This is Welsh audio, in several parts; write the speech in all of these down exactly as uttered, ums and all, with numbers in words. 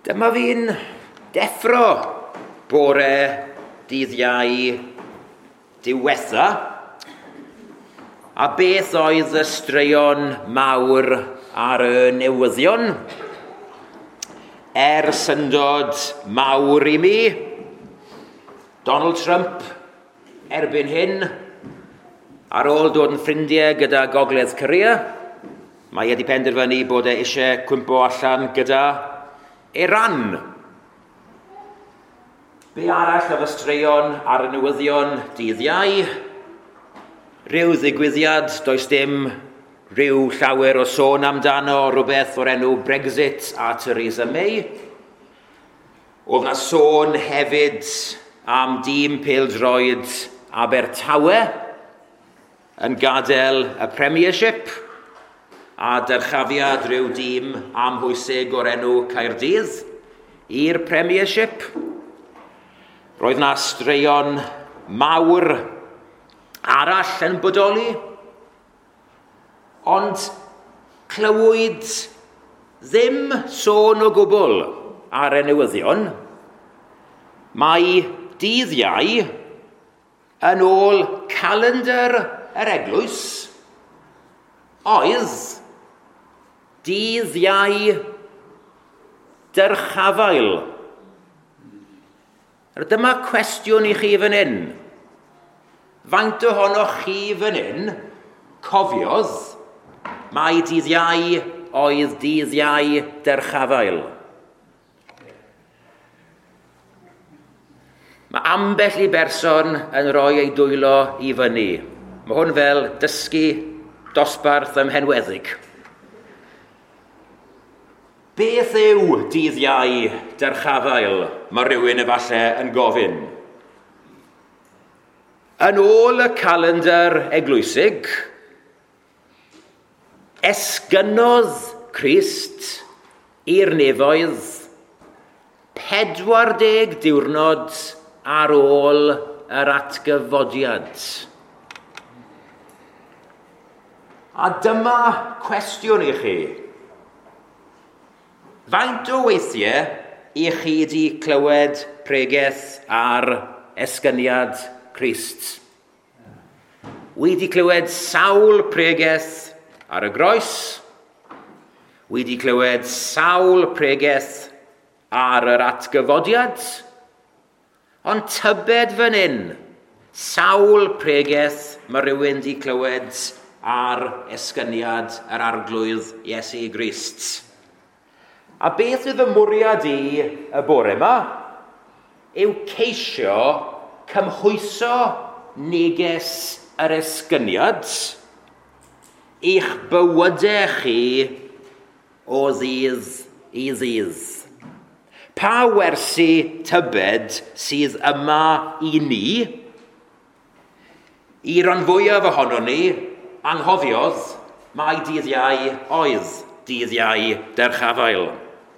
Dyma fi'n deffro bore dydd Iau diwetha, a beth oedd y straeon mawr ar y newyddion? Er syndod mawr i mi, Donald Trump erbyn hyn, ar ôl dod yn ffrindiau gyda Gogledd Corea, mae wedi penderfynu bod e eisiau cwympo allan gyda Iran. Be arall oedd y straeon ar y newyddion dydd Iau? Ryw ddigwyddiad, does dim ryw llawer o sôn amdano rhywbeth o'r enw Brexit a Theresa May. Oedd na sôn hefyd am dîm pêl-droed Abertawe yn gadael y Premiership a dyrchafiad ryw dîm amhwysig o'r enw Caerdydd i'r Premiership. Roedd na straeon mawr arall yn bodoli, ond clywyd ddim sôn o gwbl ar y newyddion. Mae dydd Iau yn ôl calendar yr eglwys oedd dydd Iau dyrchafael. Dyma cwestiwn i chi fan hyn. Faint ohonoch chi fan hyn cofiodd mai dydd Iau oedd dydd Iau dyrchafael? Mae ambell i berson yn rhoi ei dwylo i fyny. Mae hwn fel dysgu dosbarth ymhenweddig. Beth yw dydd Iau dyrchafael? Mae rhywun efallai yn gofyn. Yn ôl y calendar eglwysig, esgynnodd Crist i'r nefoedd pedwar deg diwrnod ar ôl yr atgyfodiad. A dyma cwestiwn i chi. Faint o weithiau i chi wedi clywed pregeth ar esgyniad Crist? Wedi clywed sawl pregeth ar y groes, wedi clywed sawl pregeth ar yr atgyfodiad, ond tybed fan hyn, sawl pregeth mae rhywun wedi clywed ar esgyniad yr arglwydd Iesu Grist. A beth yw fy mwriad i y bore yma? Yw ceisio cymhwyso neges yr esgyniad i'ch bywydau chi o ddydd i ddydd. Pa wersi tybed sydd yma i ni? I ran fwyaf ohono ni, anghofiodd mai dydd Iau oedd dydd Iau dyrchafael.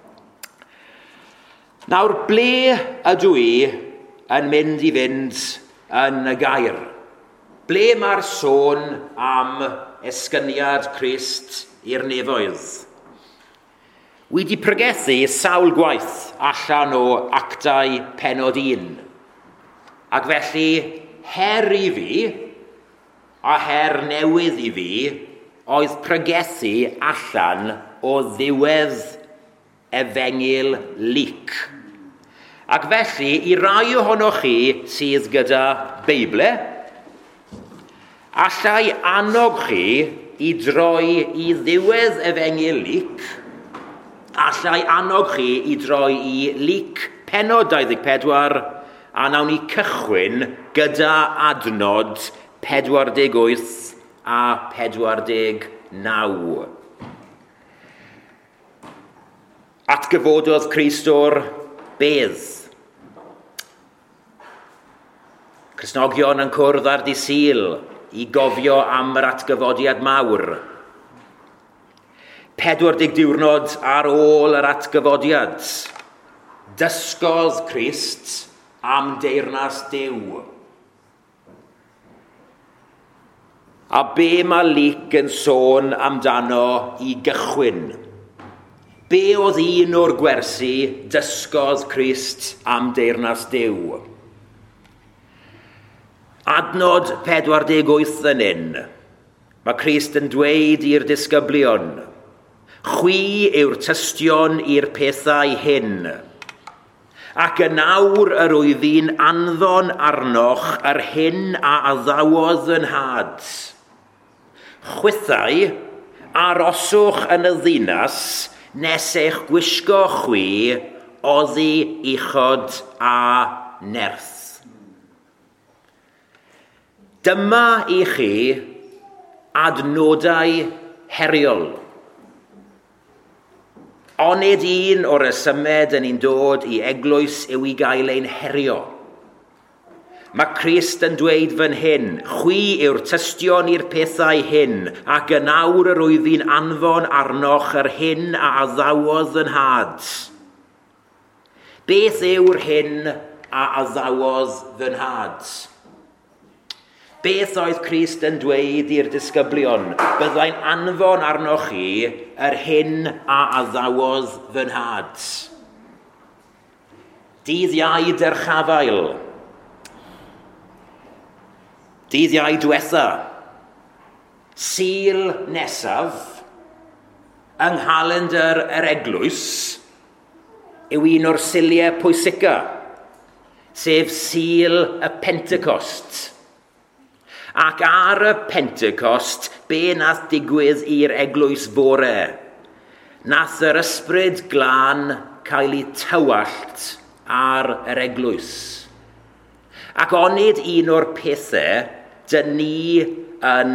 Nawr, ble ydw i yn mynd i fynd yn y gair? Ble mae'r sôn am esgyniad Crist i'r nefoedd? Wedi pregethu sawl gwaith allan o Actau Pennod un. Ac felly, her i fi, a her newydd i fi, oedd pregethu allan o ddiwedd Efengil Luc. Ac felly, i rai ohonoch chi sydd gyda Beible, allai annog chi i droi i ddiwedd Efengil Luc, allai annog chi i droi i Luc Pennod dau ddeg pedwar, a nawn ni cychwyn gyda adnod pedwar deg wyth a pedwar deg naw. Atgyfododd Crist o'r bedd. Cristnogion yn cwrdd ar dydd Sul i gofio am yr atgyfodiad mawr. Pedwar deg diwrnod ar ôl yr atgyfodiad, dysgodd Crist am deyrnas Duw. A be mae Luc yn sôn amdano i gychwyn? Be oedd un o'r gwersi dysgodd Crist am deyrnas Duw? Adnod pedwar deg wyth yn un. Mae Crist yn dweud i'r disgyblion, chwi yw'r tystion i'r pethau hyn, ac yn awr yr wyddin anfon arnoch yr hyn a addawodd yn had. Chwythau, aroswch yn y ddinas, nes eich gwisgo chwi, oddi uchod a nerth. Dyma i chi adnodau heriol. Onid un o'r ysymed yn un dod i eglwys yw i gael ein herio. Mae Crist yn dweud fan hyn, chwi yw'r tystion i'r pethau hyn, ac yn awr yr wyddin anfon arnoch yr hyn a addawodd yn had. Beth yw'r hyn a addawodd fy had? Beth oedd Crist yn dweud i'r disgyblion? Byddai'n anfon arnoch chi yr hyn a addawodd fy had. Dydd Iau yr Chafael. Dydd Iau diwetha. Sul nesaf yng nghalendr yr eglwys yw un o'r siliau pwysica, sef Sul y Pentecost. Ac ar y Pentecost, be nath digwydd i'r eglwys bore? Nath yr ysbryd glân cael ei tywallt ar yr eglwys. Ac onid un o'r pethau dyn ni yn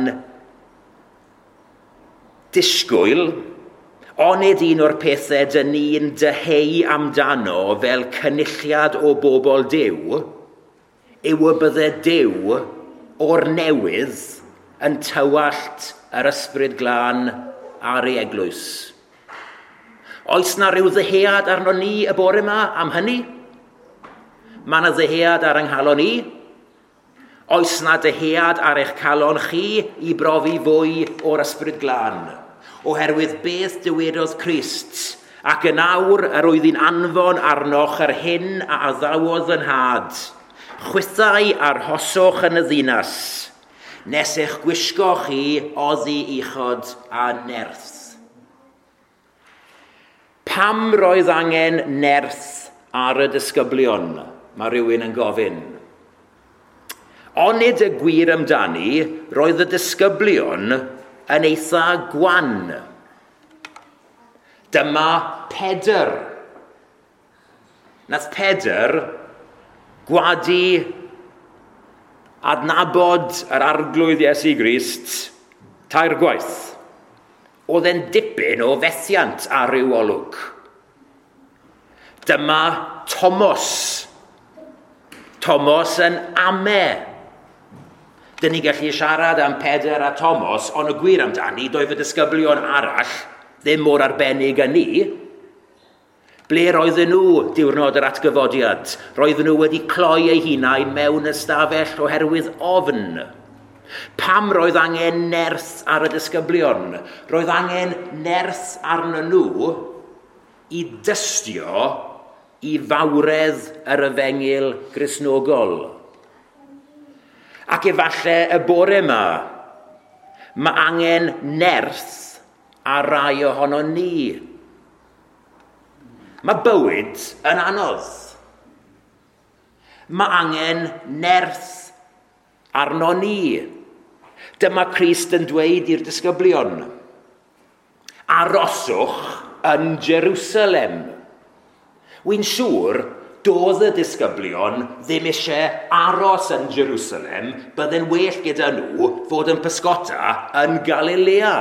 disgwyl, onid un o'r pethau dyn ni'n dyheu amdano fel cynulliad o bobl Duw, yw y bydde Duw o'r newydd yn tywallt yr ysbryd glân ar ei eglwys. Oes na ryw ddyhead arno ni y bore yma am hynny? Mae yna ddyhead ar yng nghalon ni? Oes na ddyhead ar eich calon chi i brofi fwy o'r ysbryd glân? Oherwydd beth dywedodd Crist, ac yn awr yr wyddin anfon arnoch yr hyn a addawodd yn had. Chwythau arhoswch yn y ddinas, nes eich gwisgo chi oddi uchod a nerth. Pam roedd angen nerth ar y disgyblion? Mae rhywun yn gofyn. Onid y gwir amdani, roedd y disgyblion yn eitha gwan. Dyma Pedr. Nath Pedr gwadu adnabod yr arglwydd Iesu Grist tair gwaith. Oedd e'n dipyn o fethiant ar ryw olwg. Dyma Thomas. Thomas yn ame. Dyn ni gallu siarad am Pedr a Thomas, ond y gwir amdani, doedd y disgyblion arall ddim mor arbennig â ni. Ble roedden nhw diwrnod yr atgyfodiad? Roedden nhw wedi cloi eu hunain mewn ystafell oherwydd ofn. Pam roedd angen nerth ar y disgyblion? Roedd angen nerth arno nhw i dystio i fawredd yr efengil Gristnogol. Ac efallai y bore yma, mae angen nerth ar rai ohono ni. Mae bywyd yn anodd. Mae angen nerth arno ni. Dyma Crist yn dweud i'r disgyblion. Aroswch yn Jerusalem. Wy'n siŵr doedd y disgyblion ddim eisiau aros yn Jerusalem, bydde'n well gyda nhw fod yn pysgota yn Galilea.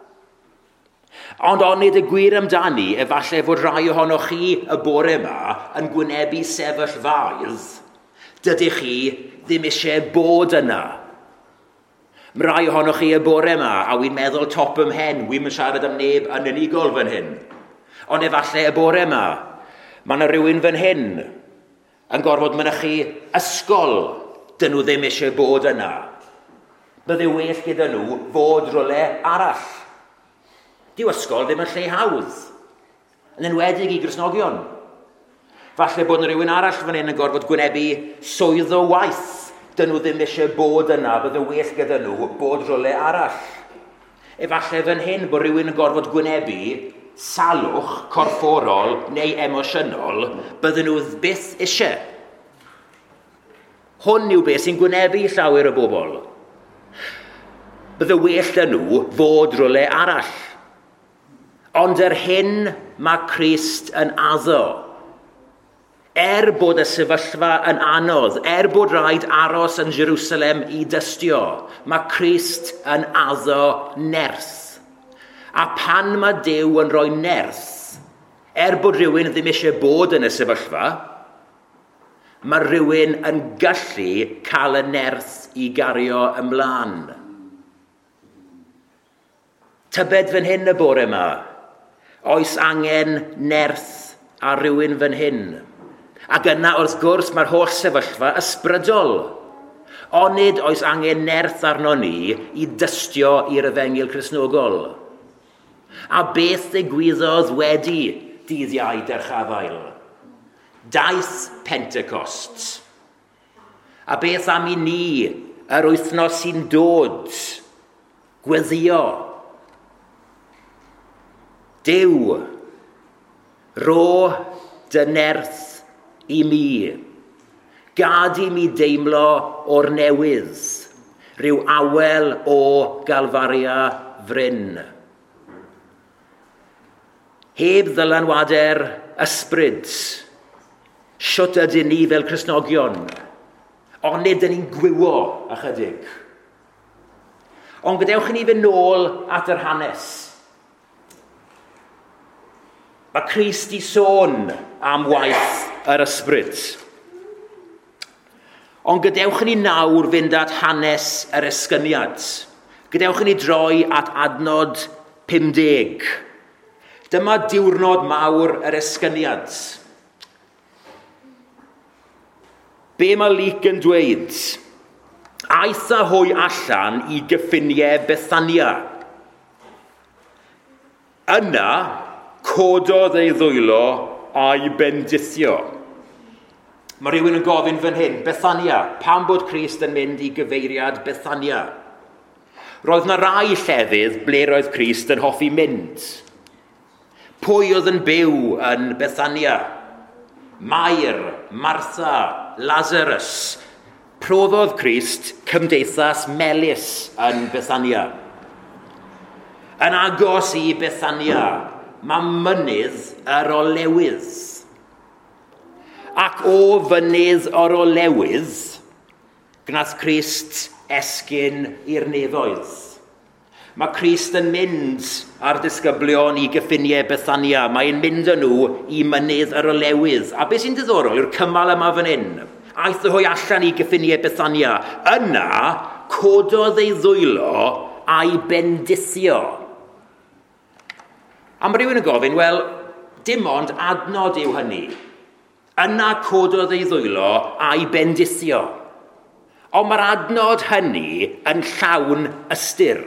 Ond onid y gwir amdani, efallai fod rai ohonoch chi y bore yma yn gwynebu sefyllfaudd, dydych chi ddim eisiau bod yna. Mae rai ohonoch chi y bore yma, a wy'n meddwl top ym mhen, wy'n siarad am neb yn unigol fan hyn. Ond efallai y bore yma, mae yna rhywun fan hyn yn gorfod mynychu ysgol, dyn nhw ddim eisiau bod yna. Bydde well gyda nhw fod rhywle arall. Dyw ysgol ddim yn lle hawdd. yn enwedig i Gristnogion. Falle bod yna rhywun arall fan hyn yn gorfod gwynebu swydd o waith. Dyn nhw ddim eisiau bod yna, bydd y well gyda nhw bod rhywle arall. Efallai fan hyn bod rhywun yn gorfod gwynebu salwch corfforol neu emosiynol bydden nhw byth eisiau. Hwn yw beth sy'n gwynebu llawer o bobl. Bydd y well dyn nhw fod rhywle arall. Ond yr hyn mae Crist yn addo. Er bod y sefyllfa yn anodd, er bod rhaid aros yn Jerusalem i dystio, mae Crist yn addo nerth. A pan mae Duw yn rhoi nerth, er bod rhywun ddim eisiau bod yn y sefyllfa, mae rhywun yn gallu cael y nerth i gario ymlaen. Tybed fan hyn y bore yma, oes angen nerth a rhywun fan hyn. Ac yna wrth gwrs mae'r holl sefyllfa ysbrydol. Onid oes angen nerth arno ni i dystio i'r efengil Cristnogol. A beth ddigwyddodd wedi dyddiau Derchafael? Daith Pentecost. A beth am i ni yr wythnos sy'n dod? Gweddio. Duw, ro dy nerth i mi. Gad i mi deimlo o'r newydd, rhyw awel o galfaria fryn. Heb ddylanwader ysbryd, siwt ydyn ni fel Cristnogion, ond nid ydyn ni'n gwywo ychydig. Ond gadewch ni fynd nôl at yr hanes. Mae Crist i sôn am waith yr ysbryd. Ond gadewch ni nawr fynd at hanes yr esgyniad. Gadewch ni droi at adnod pumdeg. Dyma diwrnod mawr yr esgyniad. Be mae Luc yn dweud? Aeth a hwy allan i gyffiniau Bethania. Yna, cododd ei ddwylo a'i bendithio. Mae rhywun yn gofyn fan hyn, Bethania, pam bod Crist yn mynd i gyfeiriad Bethania? Roedd yna rai llefydd ble roedd Crist yn hoffi mynd. Pwy oedd yn byw yn Bethania? Mair, Martha, Lazarus. Proddodd Crist cymdeithas melys yn Bethania. Yn agos i Bethania, mae mynydd yr olewydd. Ac o fynydd yr olewydd, gnaeth Crist esgyn i'r nefoedd. Mae Crist yn mynd ar disgyblion i gyffiniau Bethania. Mae'n mynd â nhw i mynydd yr olewydd. A beth sy'n diddorol yw'r cymal yma fan hyn. Aeth y hwy allan i gyffiniau Bethania. Yna, cododd ei ddwylo a'i bendithio. A mae rhywun yn gofyn, wel, dim ond adnod yw hynny. Yna cododd ei ddwylo a'i bendithio. Ond mae'r adnod hynny yn llawn ystyr.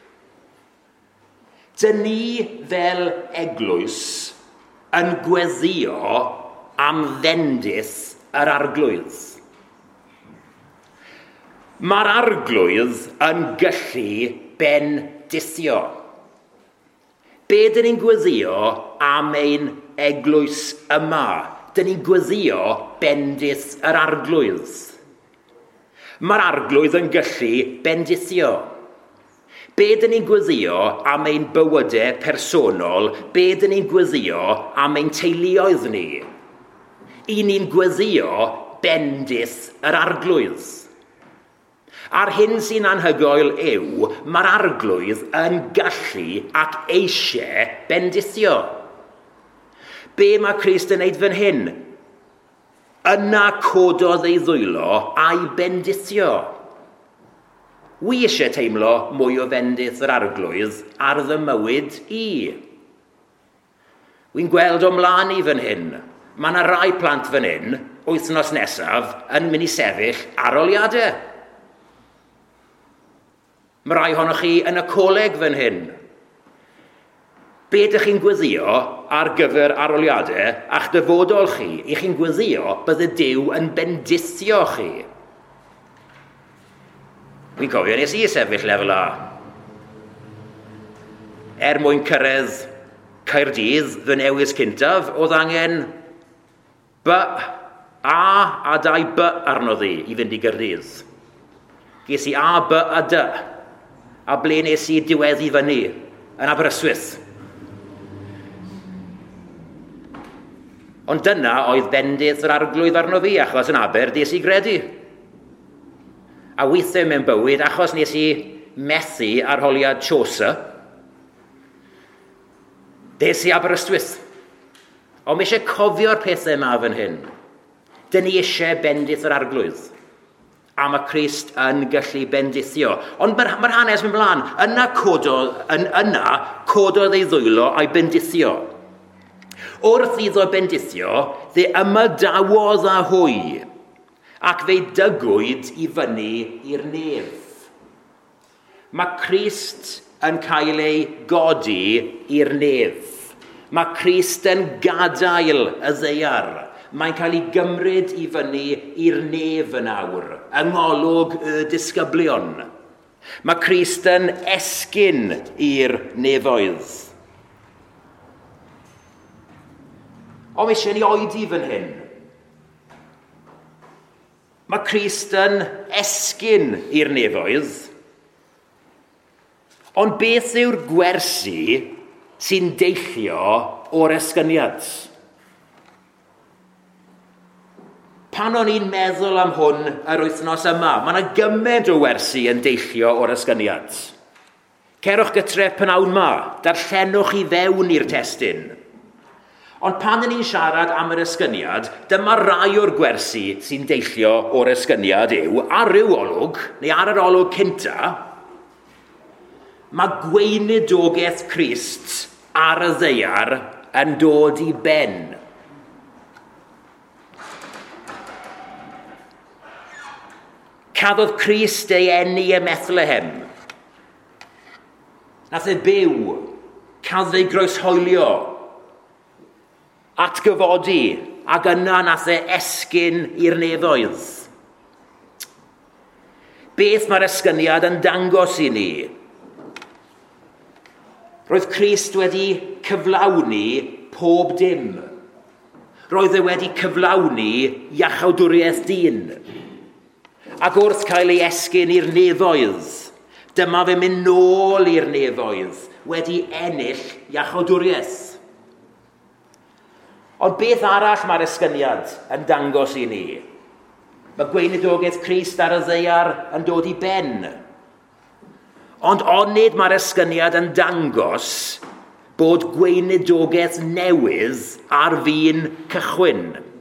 Dyn ni fel eglwys yn gweddio am ddendith yr arglwydd. Mae'r arglwydd yn gallu bendithio. Be dyn ni'n gweddio am ein eglwys yma? Dyn ni'n gweddio bendith yr arglwydd. Mae'r arglwydd yn gallu bendithio. Be dyn ni'n gweddio am ein bywydau personol? Be dyn ni'n gweddio am ein teuluoedd ni? I ni'n gweddio bendith yr arglwydd. A'r hyn sy'n anhygoel yw, mae'r arglwydd yn gallu ac eisiau bendithio. Be mae Crist yn neud fan hyn? Yna cododd ei ddwylo a'i bendithio. Wi eisiau teimlo mwy o fendith yr arglwydd ar fy mywyd i. Wy'n gweld o mlaen i fan hyn. Mae yna rai plant fan hyn, wythnos nesaf, yn mynd i sefyll aroliadau. Mae rai ohonoch chi yn y coleg fan hyn. Be ydych chi'n gweddio ar gyfer aroliadau a'ch dyfodol chi? I chi'n gweddio bydd y Duw yn bendithio chi. Fi'n cofio nes i sefyll lefel A. Er mwyn cyrraedd Caerdydd, fy newis cyntaf, oedd angen by A a dau by arno ddi i fynd i Gaerdydd. Ges i A, by a dy. A ble nes i diweddu fyny yn Aberystwyth. Ond dyna oedd bendith yr arglwydd arno fi, achos yn Aber des i gredu. A weithiau mewn bywyd, achos nes i methu arholiad Chaucer, des i Aberystwyth. Ond mi eisiau cofio'r pethau yma fan hyn. Dyn ni eisiau bendith yr arglwydd. A mae Crist yn gallu bendithio. Ond mae'r ma hanes yn blaen. Yna cododd, yn, yna cododd ei ddwylo a'i bendithio. Wrth iddo bendithio, dde ymadawodd â hwy, ac fe dygwyd i fyny i'r nef. Mae Crist yn cael ei godi i'r nef. Mae Crist yn gadael y ddeiar. Mae'n cael ei gymryd i fyny i'r nef yn awr, yng ngolwg y disgyblion. Mae Crist yn esgyn i'r nefoedd. Ond eisiau ni oedi fan hyn. Mae Crist yn esgyn i'r nefoedd. Ond beth yw'r gwersi sy'n deillio o'r esgyniad? Pan o'n i'n meddwl am hwn yr wythnos yma, mae yna gymaint o wersi yn deillio o'r esgyniad. Cerwch gytre pnawn ma, darllenwch i fewn i'r testun. Ond pan ni'n siarad am yr esgyniad, dyma rai o'r gwersi sy'n deillio o'r esgyniad yw, ar ryw olwg, neu ar yr olwg cynta, mae gweinidogaeth Crist ar y ddeiar yn dod i ben. Cafodd Crist ei eni ym Methlehem. Nath e byw, cafodd ei groeshoelio, atgyfodi, ac yna nath e esgyn i'r nefoedd. Beth mae'r esgyniad yn dangos i ni? Roedd Crist wedi cyflawni pob dim. Roedd e wedi cyflawni iachawdwriaeth dyn. Ac wrth cael ei esgyn i'r nefoedd, dyma fe mynd nôl i'r nefoedd, wedi ennill iachawdwriaeth. Ond beth arall mae'r esgyniad yn dangos i ni? Mae gweinidogaeth Crist ar y ddeiar yn dod i ben. Ond onid mae'r esgyniad yn dangos bod gweinidogaeth newydd ar fin cychwyn.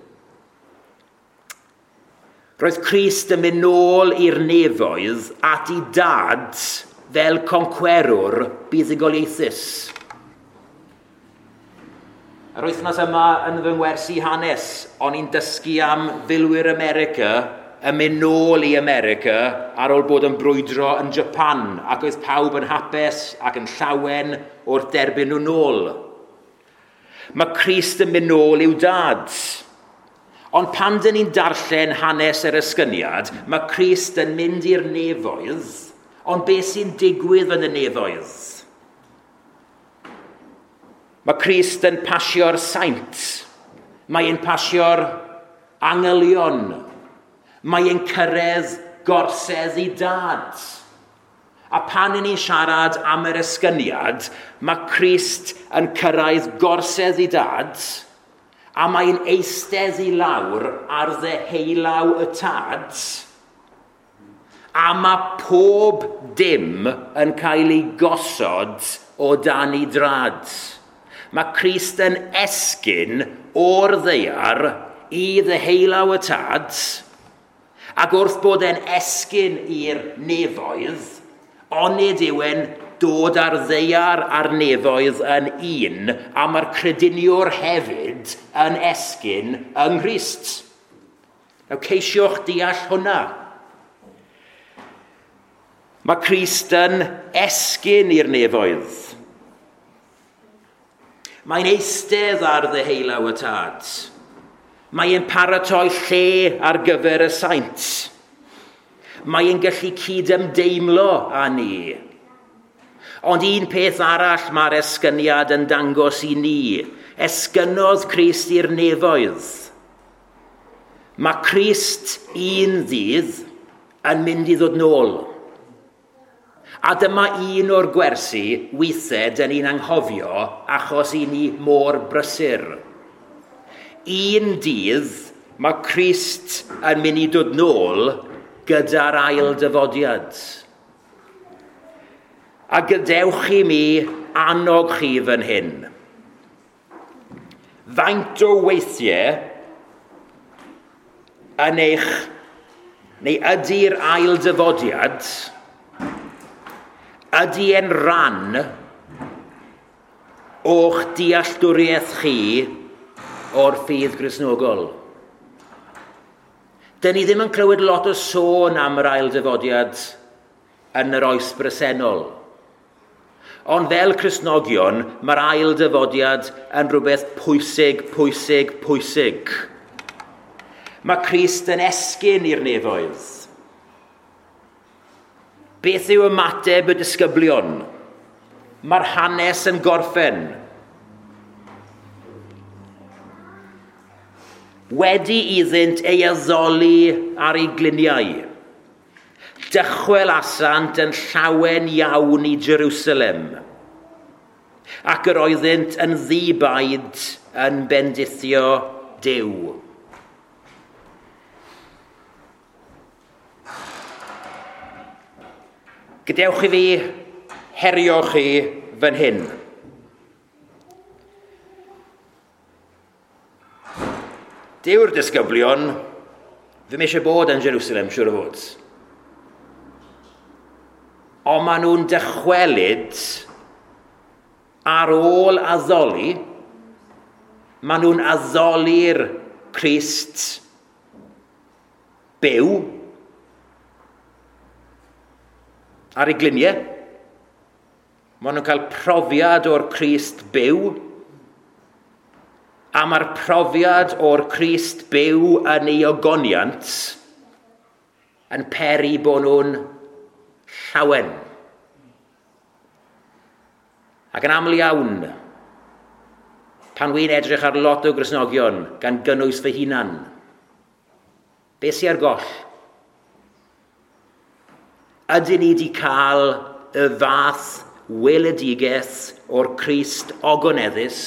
Roedd Crist yn mynd nôl i'r nefoedd at ei dad fel concwerwr buddugoliaethus. Yr wythnos yma yn fy ngwersi hanes, o'n i'n dysgu am filwyr America yn mynd nôl i America ar ôl bod yn brwydro yn Japan, ac oedd pawb yn hapus ac yn llawen wrth derbyn nhw nôl. Mae Crist yn mynd nôl i'w dad. Ond pan dyn ni'n darllen hanes yr esgyniad, mae Crist yn mynd i'r nefoedd, ond beth sy'n digwydd yn y nefoedd? Mae Crist yn pasio'r saint. Mae e'n pasio'r angylion. Mae e'n cyrraedd gorsedd i dad. A pan ni'n siarad am yr esgyniad, mae Crist yn cyrraedd gorsedd i dad, a mae'n eistedd i lawr ar ddeheulaw y tad, a mae pob dim yn cael ei gosod o dan ei drad. Mae Crist yn esgyn o'r ddeiar i ddeheulaw y tad, ac wrth bod e'n esgyn i'r nefoedd, onid yw e'n dod ar ddeiar a'r nefoedd yn un, a mae'r crediniwr hefyd yn esgyn yng Nghrist. Nawr ceisiwch deall hwnna. Mae Crist yn esgyn i'r nefoedd. Mae'n eistedd ar ddeheulaw y tad. Mae'n paratoi lle ar gyfer y saint. Mae'n gallu cydymdeimlo â ni. Ond un peth arall mae'r esgyniad yn dangos i ni. Esgynodd Crist i'r nefoedd. Mae Crist un ddydd yn mynd i ddod nôl. A dyma un o'r gwersi weithiau dyn ni'n anghofio achos i ni mor brysur. Un dydd mae Crist yn mynd i dod nôl gyda'r ail dyfodiad. A gadewch i mi annog chi fan hyn. Faint o weithiau yn eich, neu ydy'r ail dyfodiad, ydy e'n ran o'ch dealltwriaeth chi o'r ffydd Gristnogol. Dyn ni ddim yn clywed lot o sôn am yr ail dyfodiad yn yr oes bresennol. Ond fel Cristnogion, mae'r ail dyfodiad yn rhywbeth pwysig, pwysig, pwysig. Mae Crist yn esgyn i'r nefoedd. Beth yw ymateb y disgyblion? Mae'r hanes yn gorffen. Wedi iddynt ei addoli ar ei gliniau. Dychwel asant yn llawen iawn i Jerusalem, ac yr oeddynt yn ddibaid yn bendithio Duw. Gadewch i fi herio chi fan hyn. Dyw'r disgyblion, fy eisiau bod yn Jerusalem, siwr o fod. Ond maen nhw'n dychwelyd ar ôl addoli, maen nhw'n addoli'r Crist byw ar ei gliniau. Maen nhw'n cael profiad o'r Crist byw, a mae'r profiad o'r Crist byw yn ei ogoniant yn peri bod nhw'n llawen. Ac yn aml iawn, pan wy'n edrych ar lot o Gristnogion gan gynnwys fy hunan, beth sy'n ar goll? Ydyn ni wedi cael y fath weledigaeth o'r Crist ogoneddus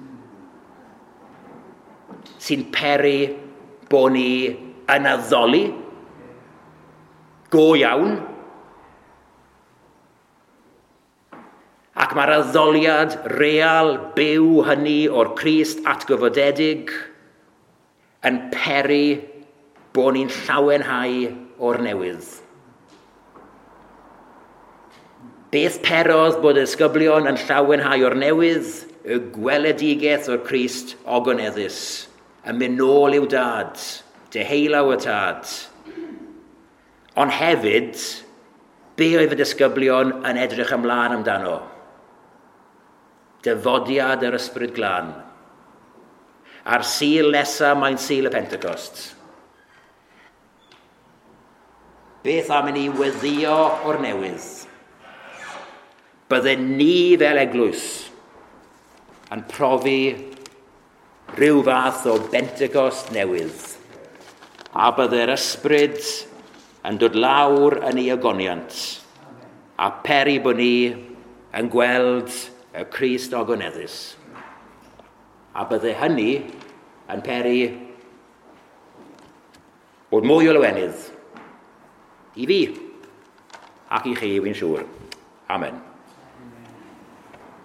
sy'n peri bod ni yn addoli go iawn, ac mae'r addoliad real byw hynny o'r Crist atgyfodedig yn peri bod ni'n llawenhau o'r newydd. Beth perodd bod y disgyblion yn llawenhau o'r newydd? Y gweledigaeth o'r Crist ogoneddus, yn mynd nôl i'w dad, deheulaw y tad. Ond hefyd, be oedd y disgyblion yn edrych ymlaen amdano? Dyfodiad yr Ysbryd Glân. A'r sul nesaf mae'n sul y Pentecost. Beth am i ni weddio o'r newydd? Bydden ni fel eglwys yn profi rhyw fath o Pentecost newydd, a bydde'r ysbryd yn dod lawr yn ei ogoniant, a peri bod ni yn gweld y Crist ogoneddus. A bydde hynny yn peri bod mwy o lywenydd i fi ac i chi, fi'n siŵr. Amen.